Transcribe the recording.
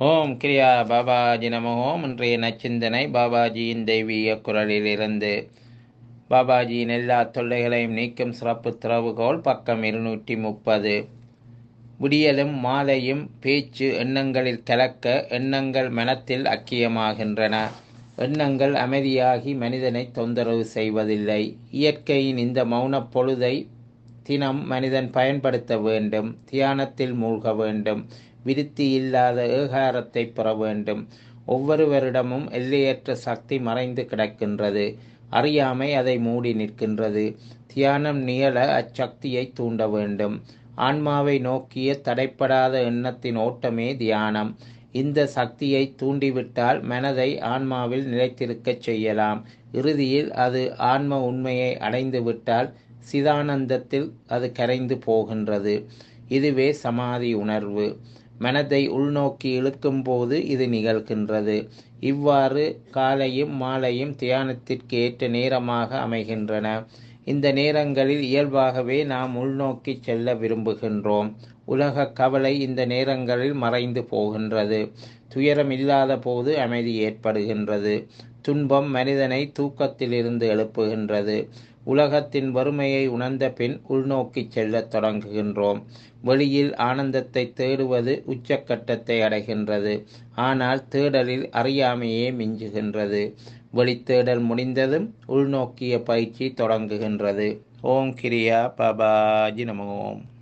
ஓம் கிரியா பாபாஜி நம ஓம். இன்றைய நச்சிந்தனை பாபாஜியின் தெய்வீக குரலிலிருந்து. பாபாஜியின் எல்லா தொல்லைகளையும் நீக்கும் சிறப்பு திறவுகோல், பக்கம் 230. விடியலும் மாலையும் பேச்சு எண்ணங்களில் கலக்க எண்ணங்கள் மனத்தில் அக்கியமாகின்றன. எண்ணங்கள் அமைதியாகி மனிதனை தொந்தரவு செய்வதில்லை. இயற்கையின் இந்த மௌனப் பொழுதை தினம் மனிதன் பயன்படுத்த வேண்டும். தியானத்தில் மூழ்க வேண்டும். விருத்தி இல்லாத ஏகாரத்தை பெற வேண்டும். ஒவ்வொருவரிடமும் எல்லையற்ற சக்தி மறைந்து கிடக்கின்றது. அறியாமை அதை மூடி நிற்கின்றது. தியானம் நிகழ அச்சக்தியை தூண்ட வேண்டும். ஆன்மாவை நோக்கிய தடைப்படாத எண்ணத்தின் ஓட்டமே தியானம். இந்த சக்தியை தூண்டிவிட்டால் மனதை ஆன்மாவில் நிலைத்திருக்கச் செய்யலாம். இறுதியில் அது ஆன்ம உண்மையை அடைந்துவிட்டால் சிதானந்தத்தில் அது கரைந்து போகின்றது. இதுவே சமாதி உணர்வு. மனதை உள்நோக்கி இழுக்கும் போது இது நிகழ்கின்றது. இவ்வாறு காலையும் மாலையும் தியானத்திற்கு ஏற்ற நேரமாக அமைகின்றன. இந்த நேரங்களில் இயல்பாகவே நாம் உள்நோக்கி செல்ல விரும்புகின்றோம். உலக கவலை இந்த நேரங்களில் மறைந்து போகின்றது. துயரம் இல்லாத போது அமைதி ஏற்படுகின்றது. துன்பம் மனிதனை தூக்கத்திலிருந்து எழுப்புகின்றது. உலகத்தின் வறுமையை உணர்ந்த பின் உள்நோக்கி செல்லத் தொடங்குகின்றோம். வெளியில் ஆனந்தத்தை தேடுவது உச்சக்கட்டத்தை அடைகின்றது. ஆனால் தேடலில் அறியாமையே மிஞ்சுகின்றது. வெளித்தேடல் முடிந்ததும் உள்நோக்கிய பயிற்சி தொடங்குகின்றது. ஓம் கிரியா பாபாஜி நம ஓம்.